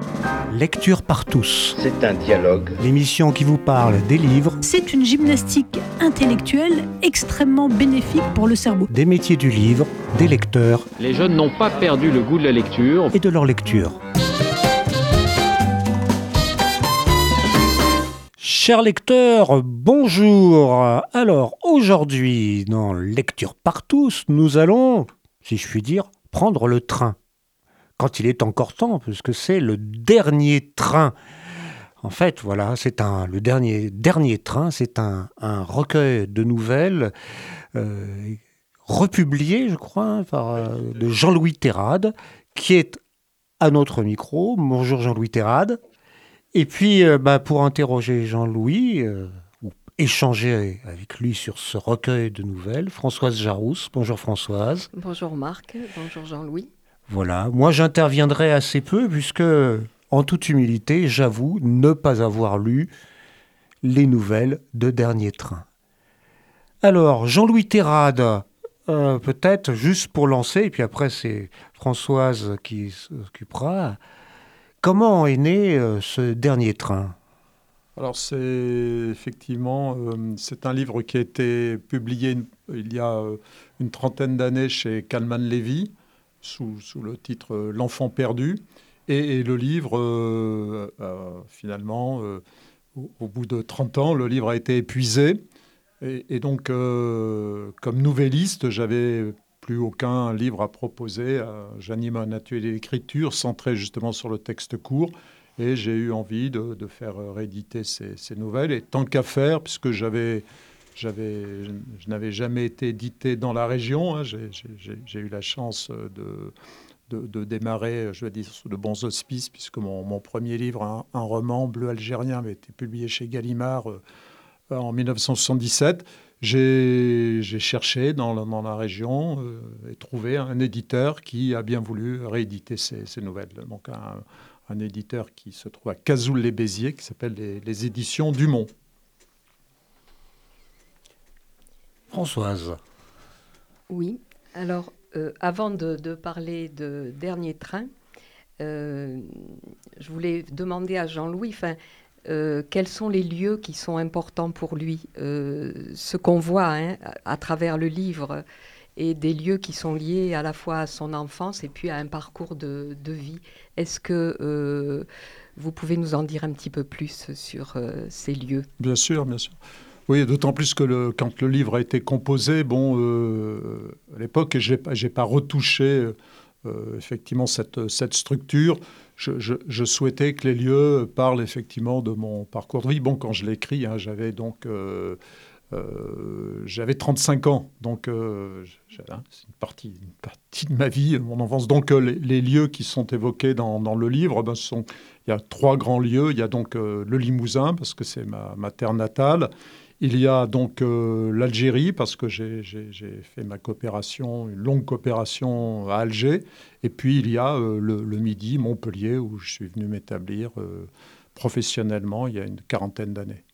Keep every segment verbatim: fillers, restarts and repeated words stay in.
Lecture par tous. C'est un dialogue. L'émission qui vous parle des livres. C'est une gymnastique intellectuelle extrêmement bénéfique pour le cerveau. Des métiers du livre, des lecteurs. Les jeunes n'ont pas perdu le goût de la lecture. Et de leur lecture. Chers lecteurs, bonjour. Alors, aujourd'hui, dans Lecture par tous, nous allons, si je puis dire, prendre le train. Quand il est encore temps, puisque c'est le dernier train. En fait, voilà, c'est un, le dernier, dernier train, c'est un, un recueil de nouvelles euh, republié, je crois, par, euh, de Jean-Louis Terrade, qui est à notre micro. Bonjour Jean-Louis Terrade. Et puis, euh, bah, pour interroger Jean-Louis, euh, ou échanger avec lui sur ce recueil de nouvelles, Françoise Jarousse. Bonjour Françoise. Bonjour Marc, bonjour Jean-Louis. Voilà, moi j'interviendrai assez peu puisque, en toute humilité, j'avoue ne pas avoir lu les nouvelles de Dernier Train. Alors, Jean-Louis Terrade, euh, peut-être juste pour lancer, et puis après c'est Françoise qui s'occupera. Comment est né euh, ce Dernier Train ? Alors c'est effectivement, euh, c'est un livre qui a été publié il y a euh, une trentaine d'années chez Kalman Levy, Sous, sous le titre euh, L'enfant perdu. Et, et le livre, euh, euh, finalement, euh, au, au bout de trente ans, le livre a été épuisé. Et, et donc, euh, comme nouvelliste, j'avais plus aucun livre à proposer. Euh, j'anime un atelier d'écriture centré justement sur le texte court. Et j'ai eu envie de, de faire rééditer ces, ces nouvelles. Et tant qu'à faire, puisque j'avais... J'avais, je n'avais jamais été édité dans la région. Hein. J'ai, j'ai, j'ai eu la chance de, de, de démarrer, je vais dire, sous de bons auspices, puisque mon, mon premier livre, un, un roman, Bleu algérien, avait été publié chez Gallimard euh, en dix-neuf cent soixante-dix-sept. J'ai, j'ai cherché dans la, dans la région euh, et trouvé un éditeur qui a bien voulu rééditer ces, ces nouvelles. Donc un, un éditeur qui se trouve à Cazoul-les-Béziers, qui s'appelle les, les Éditions Dumont. Françoise. Oui, alors euh, avant de, de parler de Dernier Train, euh, je voulais demander à Jean-Louis euh, quels sont les lieux qui sont importants pour lui. Euh, ce qu'on voit hein, à, à travers le livre et des lieux qui sont liés à la fois à son enfance et puis à un parcours de, de vie. Est-ce que euh, vous pouvez nous en dire un petit peu plus sur euh, ces lieux ? Bien sûr, bien sûr. Oui, d'autant plus que le, quand le livre a été composé, bon, euh, à l'époque, je n'ai pas retouché euh, effectivement cette, cette structure. Je, je, je souhaitais que les lieux parlent effectivement de mon parcours de vie. Bon, quand je l'ai écrit, hein, j'avais donc euh, euh, j'avais trente-cinq ans, donc euh, hein, c'est une partie, une partie de ma vie, mon enfance. Donc euh, les, les lieux qui sont évoqués dans, dans le livre, ben, ce sont, il y a trois grands lieux. Il y a donc euh, le Limousin, parce que c'est ma, ma terre natale. Il y a donc euh, l'Algérie, parce que j'ai, j'ai, j'ai fait ma coopération, une longue coopération à Alger. Et puis, il y a euh, le, le Midi, Montpellier, où je suis venu m'établir euh, professionnellement il y a une quarantaine d'années.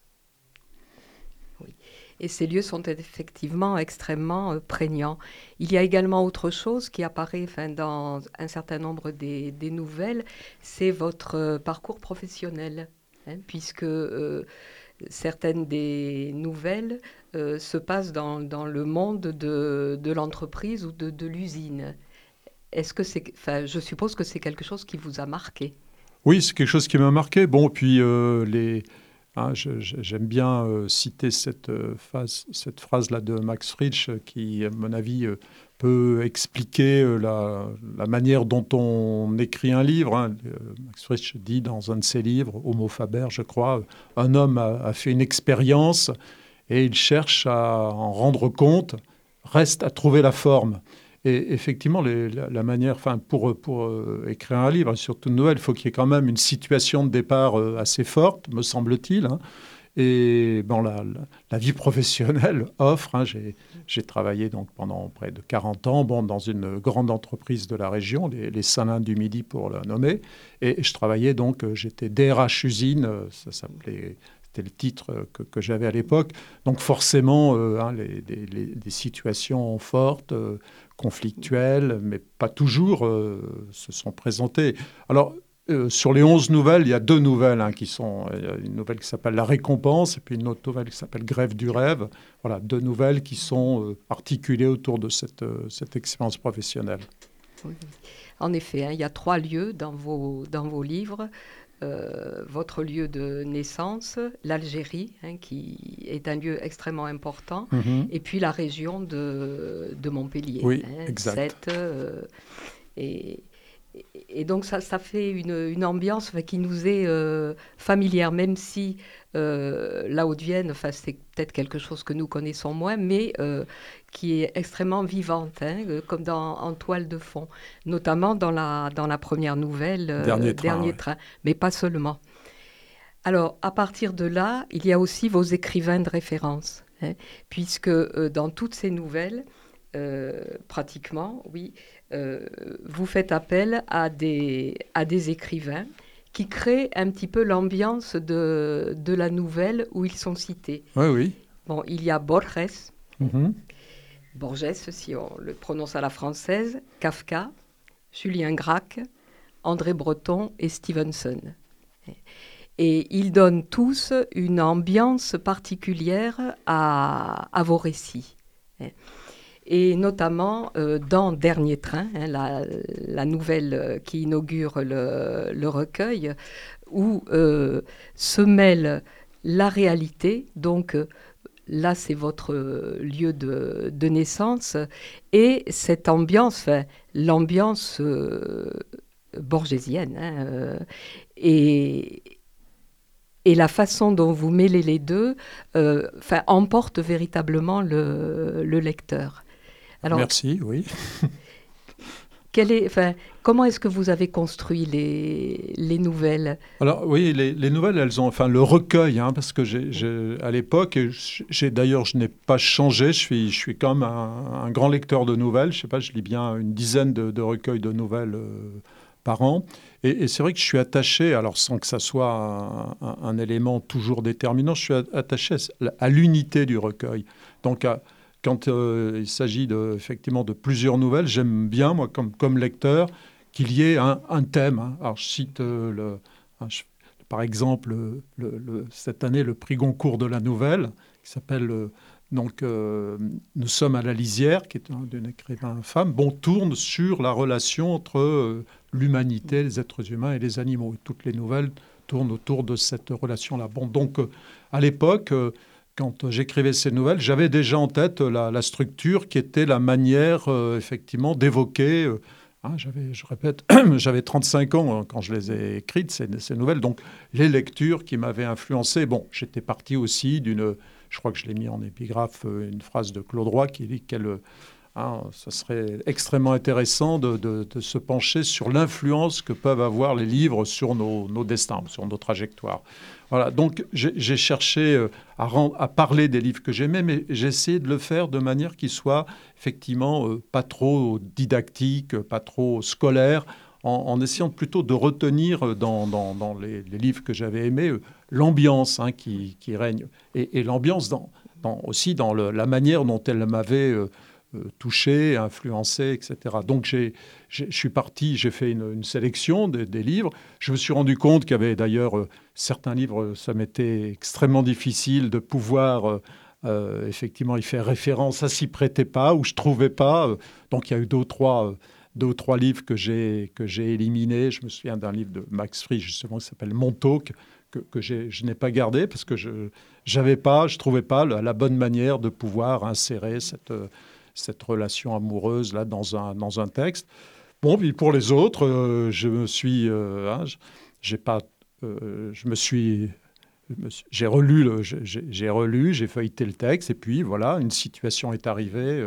Oui. Et ces lieux sont effectivement extrêmement euh, prégnants. Il y a également autre chose qui apparaît enfin, dans un certain nombre des, des nouvelles, c'est votre euh, parcours professionnel, hein, puisque... Euh, certaines des nouvelles euh, se passent dans, dans le monde de, de l'entreprise ou de, de l'usine. Est-ce que c'est, enfin, je suppose que c'est quelque chose qui vous a marqué. Oui, c'est quelque chose qui m'a marqué. Bon, puis euh, les, hein, je, je, j'aime bien euh, citer cette, euh, phase, cette phrase-là de Max Frisch qui, à mon avis, euh, peut expliquer euh, la, la manière dont on écrit un livre. Hein. Euh, Max Frisch dit dans un de ses livres, Homo Faber, je crois, un homme a, a fait une expérience et il cherche à en rendre compte, reste à trouver la forme. Et effectivement, les, la, la manière, enfin, pour, pour euh, écrire un livre, surtout une nouvelle, il faut qu'il y ait quand même une situation de départ euh, assez forte, me semble-t-il. Hein. Et bon, la, la, la vie professionnelle offre. Hein, j'ai, j'ai travaillé donc pendant près de quarante ans bon, dans une grande entreprise de la région, les, les Salins du Midi pour la nommer. Et, et je travaillais donc, j'étais D R H usine, ça s'appelait... C'était le titre que, que j'avais à l'époque. Donc forcément, euh, hein, les, les, les situations fortes, euh, conflictuelles, mais pas toujours, euh, se sont présentées. Alors, euh, sur les onze nouvelles, il y a deux nouvelles hein, qui sont... Il y a une nouvelle qui s'appelle La Récompense et puis une autre nouvelle qui s'appelle Grève du rêve. Voilà, deux nouvelles qui sont euh, articulées autour de cette, euh, cette expérience professionnelle. Oui. En effet, hein, il y a trois lieux dans vos, dans vos livres. Euh, votre lieu de naissance, l'Algérie, hein, qui est un lieu extrêmement important, Mm-hmm. et puis la région de, de Montpellier. Oui, hein, exact. Sète, euh, et, et donc ça, ça fait une, une ambiance enfin, qui nous est euh, familière, même si euh, la Haute-Vienne, enfin, c'est peut-être quelque chose que nous connaissons moins, mais euh, qui est extrêmement vivante, hein, euh, comme dans, en toile de fond, notamment dans la, dans la première nouvelle, euh, Dernier train, Dernier ouais. train, mais pas seulement. Alors, à partir de là, il y a aussi vos écrivains de référence, hein, puisque euh, dans toutes ces nouvelles, euh, pratiquement, oui, euh, vous faites appel à des, à des écrivains qui créent un petit peu l'ambiance de, de la nouvelle où ils sont cités. Oui, oui. Bon, il y a Borges, Mm-hmm. Borges, si on le prononce à la française, Kafka, Julien Gracq, André Breton et Stevenson. Et ils donnent tous une ambiance particulière à, à vos récits. Et notamment euh, dans Dernier train, hein, la, la nouvelle qui inaugure le, le recueil, où euh, se mêle la réalité, donc euh, là c'est votre lieu de, de naissance, et cette ambiance, enfin, l'ambiance euh, borgésienne, hein, euh, et, et la façon dont vous mêlez les deux euh, enfin, emporte véritablement le, le lecteur. Alors, Merci, oui. quel est, enfin, comment est-ce que vous avez construit les, les nouvelles ? Alors oui, les, les nouvelles, elles ont, enfin le recueil, hein, parce que j'ai, j'ai, à l'époque, et j'ai, d'ailleurs je n'ai pas changé, je suis, je suis quand même un, un grand lecteur de nouvelles, je sais pas, je lis bien une dizaine de, de recueils de nouvelles euh, par an, et, et c'est vrai que je suis attaché, alors sans que ça soit un, un, un élément toujours déterminant, je suis attaché à, à l'unité du recueil. Donc à, quand euh, il s'agit de, effectivement de plusieurs nouvelles, j'aime bien, moi, comme, comme lecteur, qu'il y ait un, un thème. Hein. Alors, je cite, euh, le, un, je, par exemple, le, le, cette année, le prix Goncourt de la nouvelle, qui s'appelle euh, donc, euh, Nous sommes à la lisière, qui est un, d'une écrivain femme, bon, tourne sur la relation entre euh, l'humanité, les êtres humains et les animaux. Et toutes les nouvelles tournent autour de cette relation-là. Bon, donc, euh, à l'époque... Euh, quand j'écrivais ces nouvelles, j'avais déjà en tête la, la structure qui était la manière, euh, effectivement, d'évoquer. Euh, hein, j'avais, je répète, j'avais trente-cinq ans hein, quand je les ai écrites, ces, ces nouvelles. Donc, les lectures qui m'avaient influencé. Bon, j'étais parti aussi d'une... Je crois que je l'ai mis en épigraphe, une phrase de Claude Roy qui dit qu'elle... Hein, ça serait extrêmement intéressant de, de, de se pencher sur l'influence que peuvent avoir les livres sur nos, nos destins, sur nos trajectoires. Voilà, donc j'ai, j'ai cherché à, rend, à parler des livres que j'aimais, mais j'ai essayé de le faire de manière qui soit effectivement euh, pas trop didactique, pas trop scolaire, en, en essayant plutôt de retenir dans, dans, dans les, les livres que j'avais aimés euh, l'ambiance hein, qui, qui règne, et, et l'ambiance dans, dans, aussi dans le, la manière dont elle m'avait... Euh, touché, influencé, et cetera. Donc, j'ai, j'ai, je suis parti, j'ai fait une, une sélection des, des livres. Je me suis rendu compte qu'il y avait d'ailleurs euh, certains livres, ça m'était extrêmement difficile de pouvoir euh, euh, effectivement y faire référence. Ça s'y prêtait pas ou je trouvais pas. Euh, donc, il y a eu deux ou trois, euh, deux ou trois livres que j'ai, que j'ai éliminés. Je me souviens d'un livre de Max Frisch, justement, qui s'appelle Montauk, que, que j'ai, je n'ai pas gardé parce que je j'avais pas, je trouvais pas la, la bonne manière de pouvoir insérer cette... Euh, cette relation amoureuse là dans un dans un texte. Bon, puis pour les autres, euh, je me suis, euh, hein, j'ai pas, euh, je me suis, j'ai relu, le, j'ai, j'ai relu, j'ai feuilleté le texte et puis voilà, une situation est arrivée.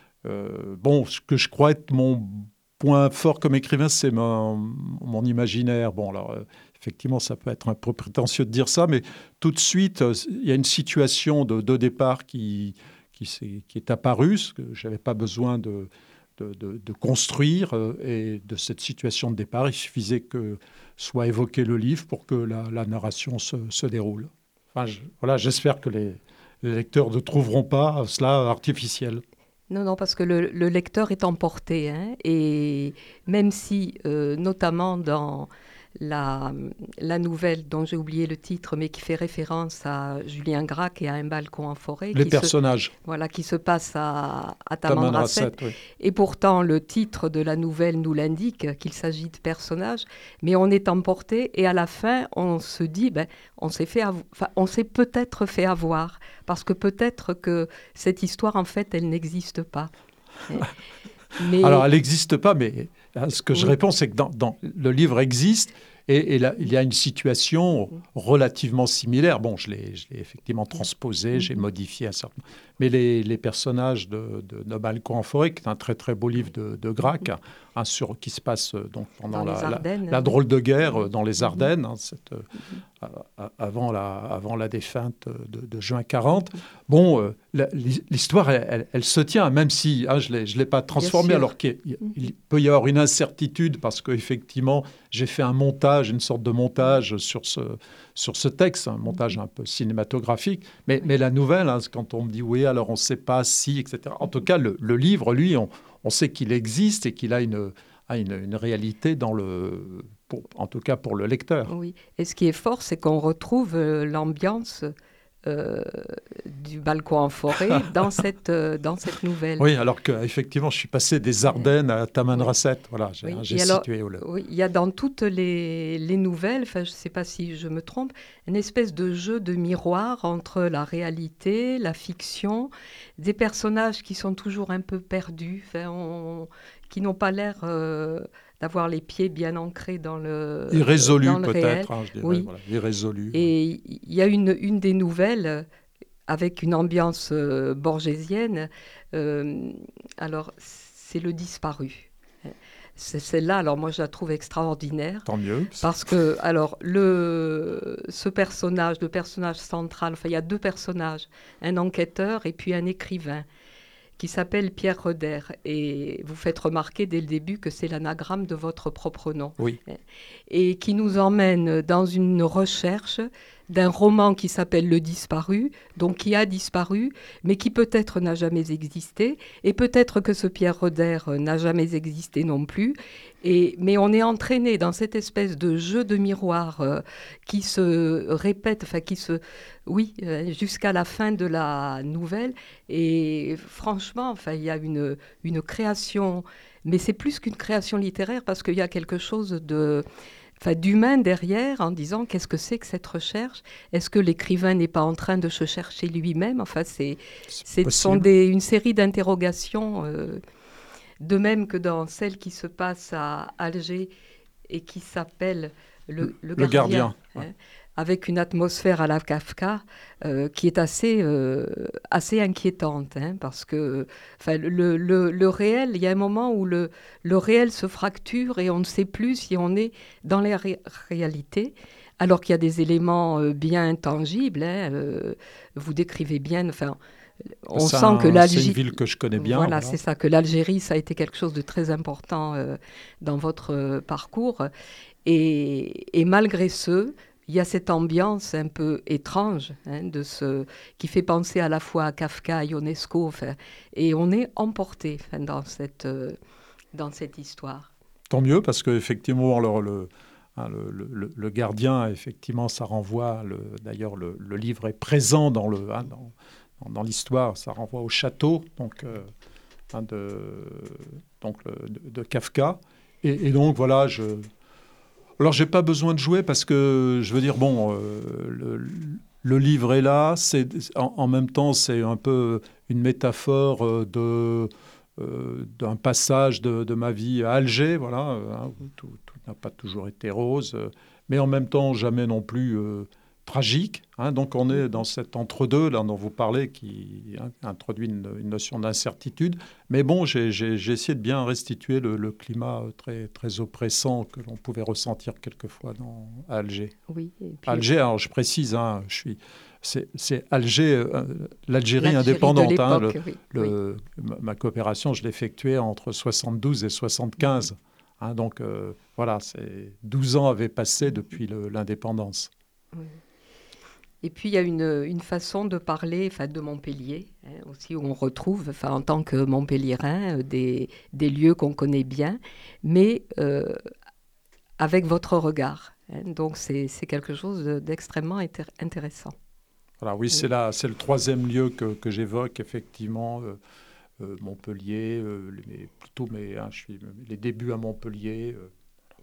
Euh, bon, ce que je crois être mon point fort comme écrivain, c'est mon, mon imaginaire. Bon, alors euh, effectivement, ça peut être un peu prétentieux de dire ça, mais tout de suite, euh, il y a une situation de, de départ qui Qui, qui est apparu, ce que je n'avais pas besoin de, de, de, de construire. Euh, et de cette situation de départ, il suffisait que soit évoqué le livre pour que la, la narration se, se déroule. Enfin, je, voilà, j'espère que les, les lecteurs ne trouveront pas cela artificiel. Non, non, parce que le, le lecteur est emporté. Hein, et même si, euh, notamment dans la, la nouvelle dont j'ai oublié le titre, mais qui fait référence à Julien Gracq et à Un balcon en forêt. Les qui personnages. Se, voilà, qui se passe à, à Tamanrasset. Tamanrasset. Oui. Et pourtant, le titre de la nouvelle nous l'indique, qu'il s'agit de personnages, mais on est emporté et à la fin, on se dit, ben, on s'est fait avo- enfin, on s'est peut-être fait avoir, parce que peut-être que cette histoire, en fait, elle n'existe pas. Mais... Alors, elle n'existe pas, mais ce que oui. je réponds, c'est que dans, dans, le livre existe et, et là, il y a une situation relativement similaire. Bon, je l'ai, je l'ai effectivement transposé, j'ai modifié un certain... Mais les, les personnages de, de, de Balcon en forêt, qui est un très très beau livre de, de Gracq, hein, sur, qui se passe donc, pendant la, Ardennes, la, la drôle de guerre dans les Ardennes, hein, cette, euh, avant, la, avant la défunte de, de juin quarante. Bon, euh, la, l'histoire, elle, elle, elle se tient, même si hein, je ne l'ai, l'ai pas transformée, alors qu'il il, il peut y avoir une incertitude, parce qu'effectivement, j'ai fait un montage, une sorte de montage sur ce, sur ce texte, un montage un peu cinématographique. Mais, mais la nouvelle, hein, quand on me dit oui, alors on ne sait pas si, et cetera. En tout cas, le, le livre, lui, on, on sait qu'il existe et qu'il a une, a une, une réalité dans le... Pour, en tout cas pour le lecteur. Oui, et ce qui est fort, c'est qu'on retrouve euh, l'ambiance euh, du balcon en forêt dans, cette, euh, dans cette nouvelle. Oui, alors qu'effectivement, je suis passé des Ardennes à Tamanrasset. Oui. Voilà, j'ai, oui. j'ai situé. Alors, le... oui, il y a dans toutes les, les nouvelles, enfin, je ne sais pas si je me trompe, une espèce de jeu de miroir entre la réalité, la fiction, des personnages qui sont toujours un peu perdus, enfin, on, qui n'ont pas l'air... Euh, d'avoir les pieds bien ancrés dans le irrésolu dans le peut-être, réel. Hein, je dirais, oui. Voilà, irrésolu. Et il y a une, une des nouvelles avec une ambiance euh, borgésienne. Euh, alors, c'est Le Disparu. C'est celle-là, alors moi je la trouve extraordinaire. Tant mieux. Parce que, alors, le, ce personnage, le personnage central, enfin il y a deux personnages, un enquêteur et puis un écrivain, qui s'appelle Pierre Roder. Et vous faites remarquer dès le début que c'est l'anagramme de votre propre nom. Oui. Et qui nous emmène dans une recherche d'un roman qui s'appelle Le Disparu, donc qui a disparu, mais qui peut-être n'a jamais existé, et peut-être que ce Pierre Roder n'a jamais existé non plus. Et, mais on est entraîné dans cette espèce de jeu de miroir euh, qui se répète, enfin qui se, oui, euh, jusqu'à la fin de la nouvelle. Et franchement, enfin, il y a une, une création, mais c'est plus qu'une création littéraire parce qu'il y a quelque chose de, enfin, d'humain derrière, en disant qu'est-ce que c'est que cette recherche ? Est-ce que l'écrivain n'est pas en train de se chercher lui-même ? Enfin, c'est, c'est, ce sont des, une série d'interrogations. Euh, De même que dans celle qui se passe à Alger et qui s'appelle Le, le Gardien, le gardien hein, ouais. avec une atmosphère à la Kafka euh, qui est assez, euh, assez inquiétante, hein, parce que le, le, le réel, il y a un moment où le, le réel se fracture et on ne sait plus si on est dans la ré- réalité, alors qu'il y a des éléments euh, bien tangibles. Hein, euh, vous décrivez bien... Enfin, on c'est sent un, que l'Algérie, c'est une ville que je connais bien. Voilà, voilà. c'est ça, que l'Algérie, ça a été quelque chose de très important euh, dans votre euh, parcours. Et, et malgré ce, il y a cette ambiance un peu étrange hein, de ce, qui fait penser à la fois à Kafka, à Ionesco. Enfin, et on est emporté enfin, dans, cette, euh, dans cette histoire. Tant mieux, parce qu'effectivement, le, le, le, le, le gardien, effectivement, ça renvoie, le, d'ailleurs, le, le livre est présent dans le... Hein, dans, Dans l'histoire, ça renvoie au château donc, euh, hein, de, donc, le, de, de Kafka. Et, et donc, voilà, je... Alors, je n'ai pas besoin de jouer parce que, je veux dire, bon, euh, le, le livre est là. C'est, en, en même temps, c'est un peu une métaphore de, euh, d'un passage de, de ma vie à Alger, voilà, hein, où tout, tout n'a pas toujours été rose. Mais en même temps, jamais non plus... Euh, tragique, hein, donc on est dans cet entre-deux là dont vous parlez qui hein, introduit une, une notion d'incertitude, mais bon, j'ai, j'ai, j'ai essayé de bien restituer le, le climat très, très oppressant que l'on pouvait ressentir quelquefois dans, à Alger. Oui, et puis... Alger, alors je précise, hein, je suis, c'est, c'est Alger, euh, l'Algérie, L'Algérie indépendante, hein, le, oui, le, oui. Ma, ma coopération, je l'ai effectuée entre soixante-douze et soixante-quinze, hein, donc euh, voilà, c'est douze ans avaient passé depuis le, l'indépendance. Oui. Et puis, il y a une, une façon de parler enfin, de Montpellier, hein, aussi, où on retrouve, enfin, en tant que Montpelliérain, des, des lieux qu'on connaît bien, mais euh, avec votre regard. Hein. Donc c'est, c'est quelque chose de, d'extrêmement intér- intéressant. Voilà, oui, c'est, là, c'est le troisième lieu que, que j'évoque, effectivement, euh, euh, Montpellier, euh, les, plutôt mes, hein, je suis, les débuts à Montpellier. Euh,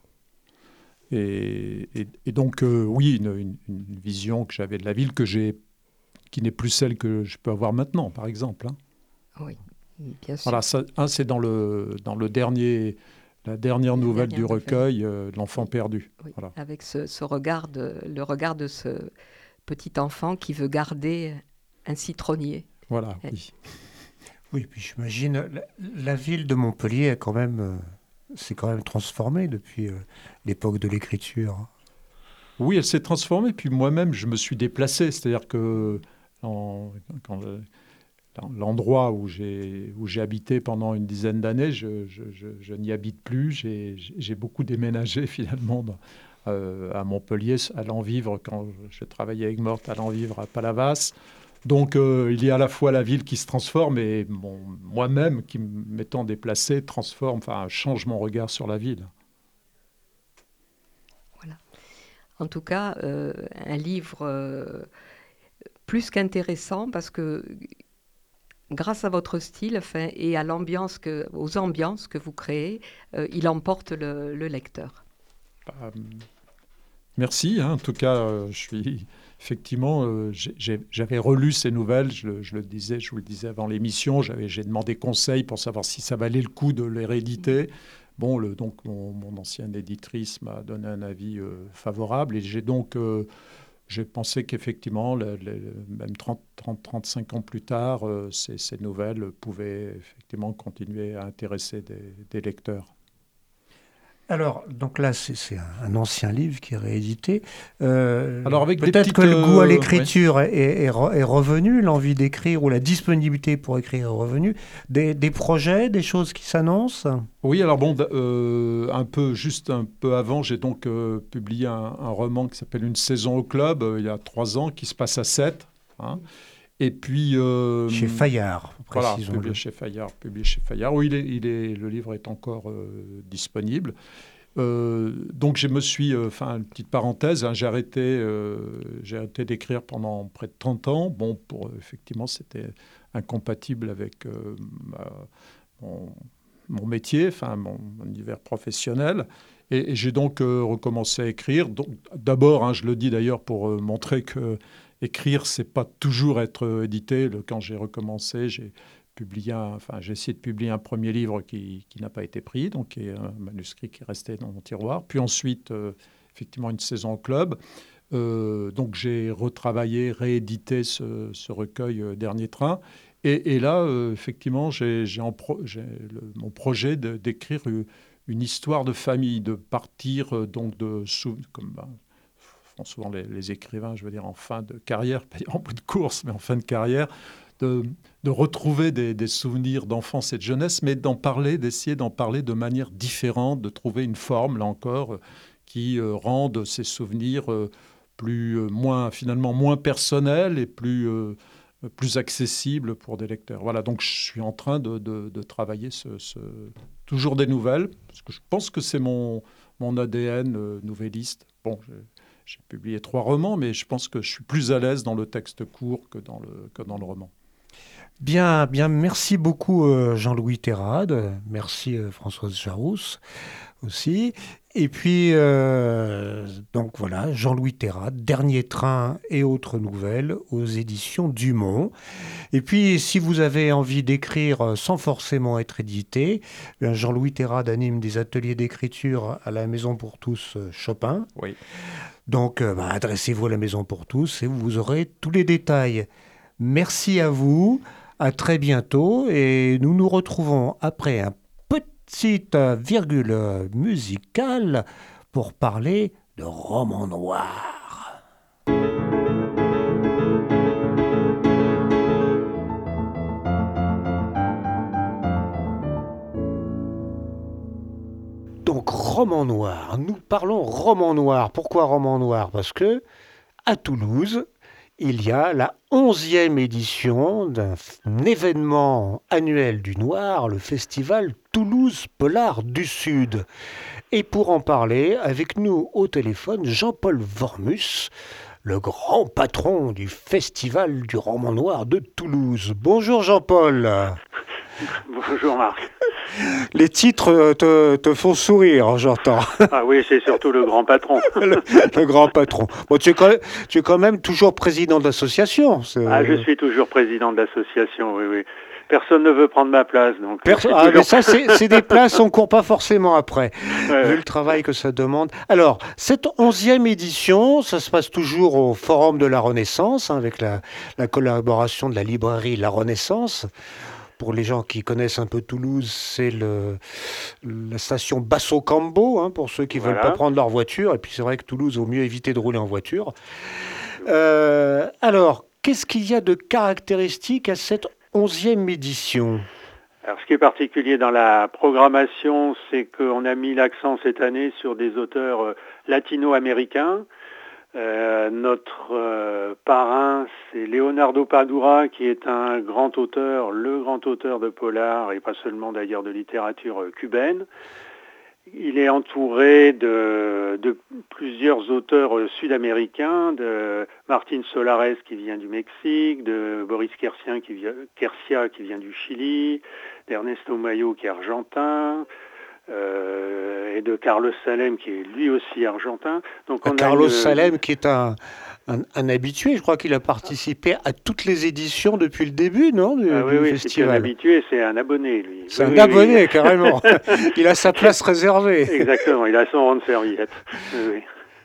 et, et, et donc, euh, oui, une, une, une vision que j'avais de la ville que j'ai, qui n'est plus celle que je peux avoir maintenant, par exemple. Hein. Oui, bien sûr. Voilà, ça, hein, c'est dans le, dans le dernier, la dernière La nouvelle dernière du nouvelle. recueil, euh, L'enfant Oui. perdu. Oui, Voilà. avec ce, ce regard de, le regard de ce petit enfant qui veut garder un citronnier. Voilà, Et- oui. Oui, puis j'imagine, la, la ville de Montpellier a quand même, euh, s'est quand même transformée depuis euh, l'époque de l'écriture. Oui, elle s'est transformée, puis moi-même, je me suis déplacé. C'est-à-dire que en- quand, euh, dans l'endroit où j'ai, où j'ai habité pendant une dizaine d'années, je, je- je- je n'y habite plus. J'ai, j'ai beaucoup déménagé finalement dans- euh, à Montpellier, allant vivre, quand je travaillais avec Morte, allant vivre à Palavas. Donc euh, il y a à la fois la ville qui se transforme et mon- moi-même, qui m'étant déplacé, transforme, enfin change mon regard sur la ville. En tout cas, euh, un livre euh, plus qu'intéressant parce que grâce à votre style enfin, et à l'ambiance que, aux ambiances que vous créez, euh, il emporte le, le lecteur. Bah, merci, hein. En tout cas, euh, je suis effectivement, euh, j'ai- j'ai- j'avais relu ces nouvelles, je, le- je le disais, je vous le disais avant l'émission, j'avais, j'ai demandé conseil pour savoir si ça valait le coup de les rééditer. Bon, le, donc mon, mon ancienne éditrice m'a donné un avis euh, favorable et j'ai donc euh, j'ai pensé qu'effectivement, le- le- même trente, trente, trente-cinq ans plus tard, euh, ces, ces nouvelles pouvaient effectivement continuer à intéresser des, des lecteurs. Alors, donc là, c'est, c'est un, un ancien livre qui est réédité. Euh, Alors, avec des peut-être que petites, le goût à euh, l'écriture est, est- est re- est revenu, l'envie d'écrire ou la disponibilité pour écrire est revenue. Des, des projets, des choses qui s'annoncent. Oui, alors bon, d- euh, un peu, juste un peu avant, j'ai donc euh, publié un, un roman qui s'appelle Une saison au club, euh, il y a trois ans, qui se passe à Sète. Hein. Et puis... euh, Chez Fayard, Voilà, précisons-le. publié chez Fayard. Publié chez Fayard. Oui, il est, il est, le livre est encore euh, disponible. Euh, donc, je me suis... Enfin, une petite parenthèse, hein, j'ai arrêté, euh, j'ai arrêté d'écrire pendant près de trente ans. Bon, pour, effectivement, c'était incompatible avec euh, ma- mon, mon métier, enfin, mon, mon univers professionnel. Et, et j'ai donc euh, recommencé à écrire. Donc, d'abord, hein, je le dis d'ailleurs pour euh, montrer que écrire, c'est pas toujours être euh, édité. Le- quand j'ai recommencé, j'ai publié, un- enfin, j'ai essayé de publier un premier livre qui, qui n'a pas été pris, donc qui est un manuscrit qui est resté dans mon tiroir. Puis ensuite, euh, effectivement, une saison au club. Euh, donc j'ai retravaillé, réédité ce, ce recueil euh, Dernier Train. Et, et là, euh, effectivement, j'ai, j'ai en pro- j'ai le- mon projet de- d'écrire une, une histoire de famille, de partir euh, donc de sou- comme ben, font souvent les, les écrivains, je veux dire en fin de carrière, pas en bout de course, mais en fin de carrière, de, de retrouver des, des souvenirs d'enfance et de jeunesse, mais d'en parler, d'essayer d'en parler de manière différente, de trouver une forme, là encore, euh, qui euh, rende ces souvenirs euh, plus, euh, moins, finalement moins personnels et plus, euh, plus accessibles pour des lecteurs. Voilà, donc je suis en train de, de, de travailler ce, ce- toujours des nouvelles, parce que je pense que c'est mon, mon A D N euh, nouvelliste. Bon, je- j'ai publié trois romans, mais je pense que je suis plus à l'aise dans le texte court que dans le, que dans le roman. Bien, bien, merci beaucoup euh, Jean-Louis Terrade, merci euh, Françoise Jarousse aussi. Et puis, euh, donc voilà, Jean-Louis Terrade, Dernier Train et autres nouvelles aux éditions Dumont. Et puis, si vous avez envie d'écrire sans forcément être édité, bien, Jean-Louis Terrade anime des ateliers d'écriture à la Maison pour tous euh, Chopin. Oui. Donc, euh, bah, adressez-vous à la Maison pour tous et vous aurez tous les détails. Merci à vous, à très bientôt et nous nous retrouvons après un petite euh, virgule euh, musicale pour parler de roman noir. Donc, roman noir. Nous parlons roman noir. Pourquoi roman noir? Parce que, à Toulouse, il y a la onzième édition d'un f- un événement annuel du Noir, le festival Toulouse Polar du Sud. Et pour en parler, avec nous au téléphone, Jean-Paul Wormus, le grand patron du festival du roman noir de Toulouse. Bonjour Jean-Paul. Bonjour Marc. Les titres te, te font sourire, j'entends. Ah oui, c'est surtout le grand patron. le, le grand patron. Bon, tu es quand même, tu es quand même toujours président de l'association. c'est- Ah, je suis toujours président de l'association, oui, oui. Personne ne veut prendre ma place, donc. Perso- je suis ah, mais toujours- ça, c'est c'est des places, on court pas forcément après, Ouais, vu ouais. le travail que ça demande. Alors, cette onzième édition, ça se passe toujours au Forum de la Renaissance, hein, avec la, la collaboration de la librairie La Renaissance. Pour les gens qui connaissent un peu Toulouse, c'est le, la station Basso-Cambo, hein, pour ceux qui ne veulent Voilà. pas prendre leur voiture. Et puis c'est vrai que Toulouse, il vaut mieux éviter de rouler en voiture. Euh, alors, qu'est-ce qu'il y a de caractéristique à cette onzième édition? Alors, ce qui est particulier dans la programmation, c'est qu'on a mis l'accent cette année sur des auteurs euh, latino-américains. Euh, notre euh, parrain, c'est Leonardo Padura, qui est un grand auteur, le grand auteur de polar, et pas seulement d'ailleurs de littérature euh, cubaine. Il est entouré de, de plusieurs auteurs euh, sud-américains, de Martin Solares qui vient du Mexique, de Boris Quercia qui vient, Quercia qui vient du Chili, d'Ernesto Mayo qui est argentin, euh, et de Carlos Salem qui est lui aussi argentin. Donc on a Carlos une- Salem, qui est un, un, un habitué, je crois qu'il a participé à toutes les éditions depuis le début, non, du, Ah oui, du oui, c'est un festival. habitué, c'est un abonné lui. C'est Oui, un oui, abonné, oui. carrément. Il a sa place réservée. Exactement, il a son rang de serviette. Oui, oui.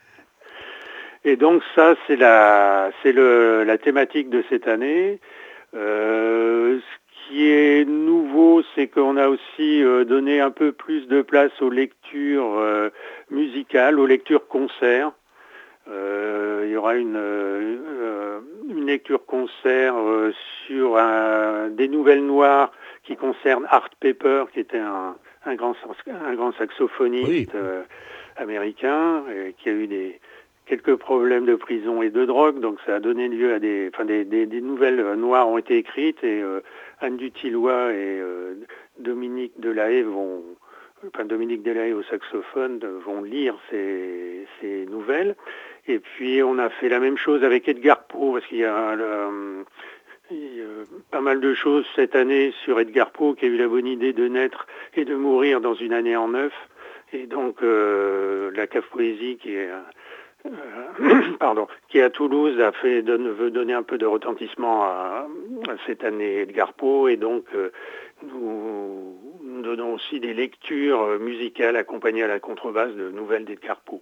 Et donc ça, c'est la, c'est le, la thématique de cette année. Euh, ce qui est nouveau, c'est qu'on a aussi euh, donné un peu plus de place aux lectures euh, musicales, aux lectures concerts. Euh, il y aura une, euh, une lecture concert euh, sur un, des nouvelles noires qui concernent Art Pepper, qui était un, un, grand, un grand saxophoniste Oui. euh, américain, et qui a eu des, quelques problèmes de prison et de drogue, donc ça a donné lieu à des, enfin des, des, des nouvelles euh, noires ont été écrites, et euh, Anne Dutillot et euh, Dominique Delahaye vont, enfin Dominique Delahaye au saxophone euh, vont lire ces, ces nouvelles. Et puis on a fait la même chose avec Edgar Poe, parce qu'il y a, le, il y a pas mal de choses cette année sur Edgar Poe, qui a eu la bonne idée de naître et de mourir dans une année en neuf. Et donc euh, la Cave Poésie, qui est euh, pardon, qui est à Toulouse, a fait donne, veut donner un peu de retentissement à, à cette année Edgar Poe, et donc euh, nous, nous donnons aussi des lectures musicales accompagnées à la contrebasse de nouvelles d'Edgar Poe.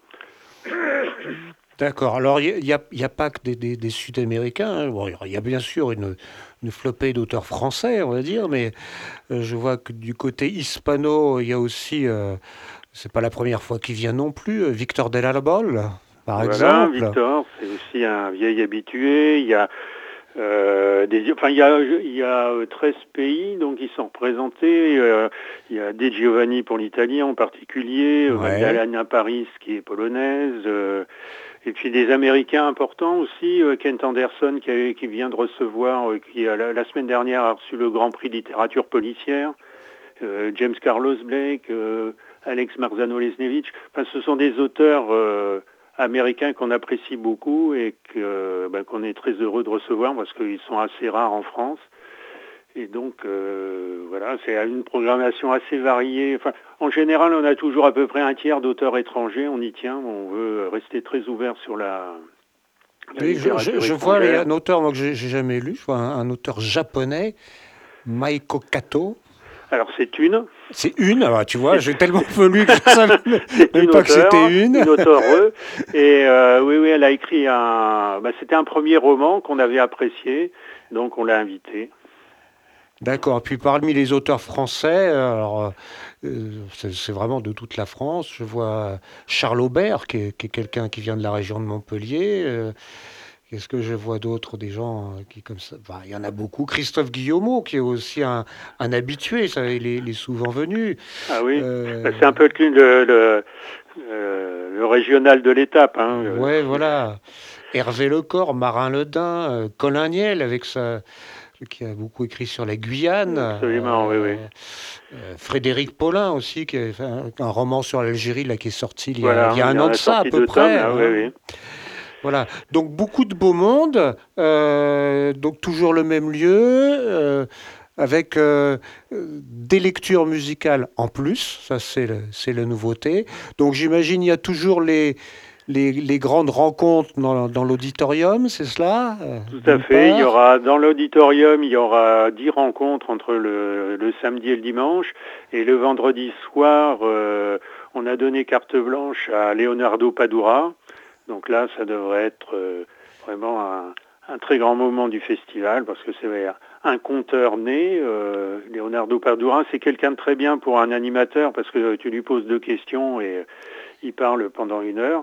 D'accord. Alors, il n'y a, y a pas que des, des- des Sud-Américains, hein. Bon, il y a bien sûr une, une flopée d'auteurs français, on va dire, mais euh, je vois que du côté hispano, il y a aussi, euh, c'est pas la première fois qu'il vient non plus, euh, Victor Del Arbol, par Voilà, exemple. Victor, c'est aussi un vieil habitué. Il y a euh, des, enfin, il y a, il y a euh, treize pays, donc ils sont représentés. Euh, il y a De Giovanni pour l'italien en particulier, euh, Ouais. Magdalena Paris qui est polonaise, euh, et puis des Américains importants aussi, euh, Kent Anderson qui, a- qui vient de recevoir, euh, qui a, la, la semaine dernière a reçu le Grand Prix littérature policière, euh, James Carlos Blake, euh, Alex Marzano-Lesnevich. Enfin, ce sont des auteurs euh, américains qu'on apprécie beaucoup et que, ben, qu'on est très heureux de recevoir parce qu'ils sont assez rares en France. Et donc, euh, voilà, c'est une programmation assez variée. Enfin, en général, on a toujours à peu près un tiers d'auteurs étrangers, on y tient, on veut rester très ouvert sur la, la Oui, je, je- littérature je vois étrangère. un auteur moi, que j'ai j'ai jamais lu, je vois un, un auteur japonais, Maiko Kato. Alors, c'est une, C'est une, alors, tu vois, j'ai tellement peu lu que je savais c'est même une pas que auteure, c'était une. une auteure, et euh, oui, oui, elle a écrit un, bah, c'était un premier roman qu'on avait apprécié, donc on l'a invité. D'accord. Puis parmi les auteurs français, alors euh, c'est c'est vraiment de toute la France. Je vois Charles Aubert, qui est, qui est quelqu'un qui vient de la région de Montpellier. Euh, Qu'est-ce que je vois d'autre, des gens euh, qui comme ça. Enfin, il y en a beaucoup. Christophe Guillemot, qui est aussi un, un habitué. Ça, il est, il est souvent venu. Ah oui, Euh, bah, c'est un peu le, le, le, euh, le régional de l'étape. Hein. Ouais, voilà. Hervé Lecor, Marin Ledin, euh, Colin Niel avec sa, qui a beaucoup écrit sur la Guyane. Absolument, euh, oui, oui. Euh, Frédéric Paulin aussi, qui a fait un, un roman sur l'Algérie là, qui est sorti il y a, Voilà, il y a un il an en a de ça à sorti peu deux près. tomes, là, hein. oui, oui. Voilà, donc beaucoup de beau monde, euh, donc toujours le même lieu, euh, avec euh, des lectures musicales en plus, ça c'est le, c'est la nouveauté. Donc j'imagine il y a toujours les, les, les grandes rencontres dans, dans l'auditorium, c'est cela? Tout à fait, il y aura dans l'auditorium, il y aura dix rencontres entre le, le samedi et le dimanche, et le vendredi soir, euh, on a donné carte blanche à Leonardo Padura. Donc là, ça devrait être euh, vraiment un, un très grand moment du festival, parce que c'est un conteur né. Euh, Leonardo Padura, c'est quelqu'un de très bien pour un animateur, parce que tu lui poses deux questions et euh, il parle pendant une heure.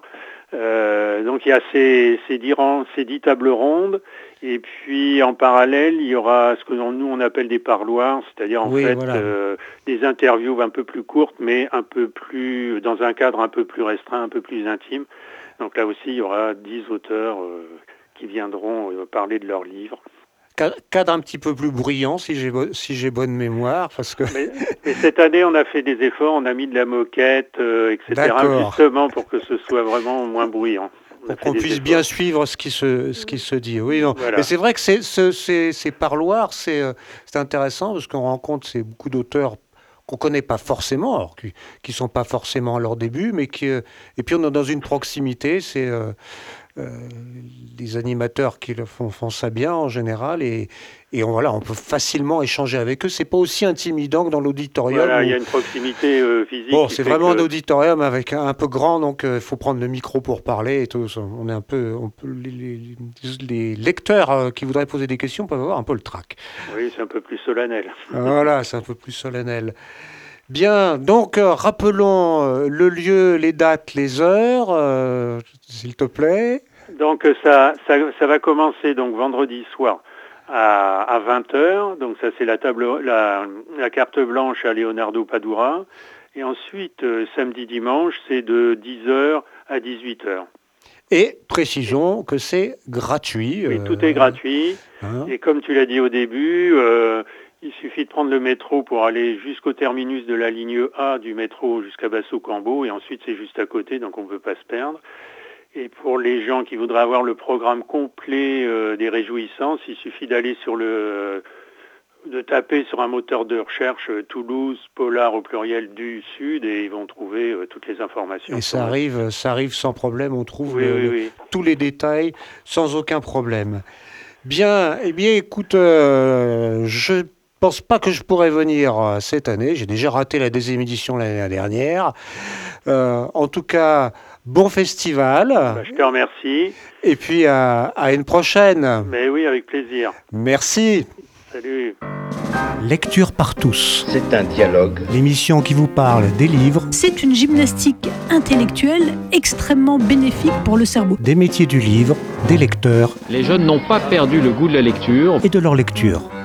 Euh, donc il y a ces, ces, dix, ces dix tables rondes, et puis en parallèle, il y aura ce que nous on appelle des parloirs, c'est-à-dire en oui, fait voilà. euh, des interviews un peu plus courtes, mais un peu plus dans un cadre un peu plus restreint, un peu plus intime. Donc là aussi, il y aura dix auteurs euh, qui viendront euh, parler de leurs livres. Cadre un petit peu plus bruyant, si j'ai, bo- si j'ai bonne mémoire, parce que... Mais, mais cette année, on a fait des efforts, on a mis de la moquette, euh, et cetera, D'accord. justement pour que ce soit vraiment moins bruyant. On Pour qu'on puisse efforts. bien suivre ce qui se, ce qui se dit. Oui, non. Voilà. Mais c'est vrai que c'est, ce, ces, ces parloirs, c'est, euh, c'est intéressant parce qu'on rencontre c'est beaucoup d'auteurs qu'on ne connaît pas forcément, alors qui ne sont pas forcément à leur début, mais qui... Euh, et puis on est dans une proximité, c'est... Euh, Euh, les animateurs qui le font, font ça bien en général et, et on, voilà, on peut facilement échanger avec eux. C'est pas aussi intimidant que dans l'auditorium. Voilà, où... il y a une proximité euh, physique. Bon, qui c'est fait vraiment que... un auditorium avec un, un peu grand, donc il euh, faut prendre le micro pour parler et tout. On est un peu, on peut, les, les, les lecteurs euh, qui voudraient poser des questions peuvent avoir un peu le trac. Oui, c'est un peu plus solennel. Voilà, c'est un peu plus solennel. Bien, donc euh, rappelons euh, le lieu, les dates, les heures, euh, s'il te plaît. Donc ça, ça, ça va commencer donc vendredi soir à, à vingt heures. Donc ça c'est la table, la, la carte blanche à Leonardo Padura. Et ensuite euh, samedi dimanche c'est de dix heures à dix-huit heures. Et précisons que c'est gratuit. Oui, euh, tout est gratuit. Hein. Et comme tu l'as dit au début, euh, il suffit de prendre le métro pour aller jusqu'au terminus de la ligne A du métro jusqu'à Basso-Cambo. Et ensuite c'est juste à côté, donc on ne peut pas se perdre. Et pour les gens qui voudraient avoir le programme complet euh, des Réjouissances, il suffit d'aller sur le, de taper sur un moteur de recherche euh, Toulouse, Polar au pluriel du Sud, et ils vont trouver euh, toutes les informations. Et ça arrive, ça arrive sans problème, on trouve oui, le, oui, le, oui. tous les détails sans aucun problème. Bien, eh bien, écoute, euh, je pense pas que je pourrais venir cette année. J'ai déjà raté la deuxième édition l'année dernière. Euh, en tout cas, bon festival. Bah, je te remercie. Et puis à, à une prochaine. Mais oui, avec plaisir. Merci. Salut. Lecture par tous. C'est un dialogue. L'émission qui vous parle des livres. C'est une gymnastique intellectuelle extrêmement bénéfique pour le cerveau. Des métiers du livre, des lecteurs. Les jeunes n'ont pas perdu le goût de la lecture. Et de leur lecture.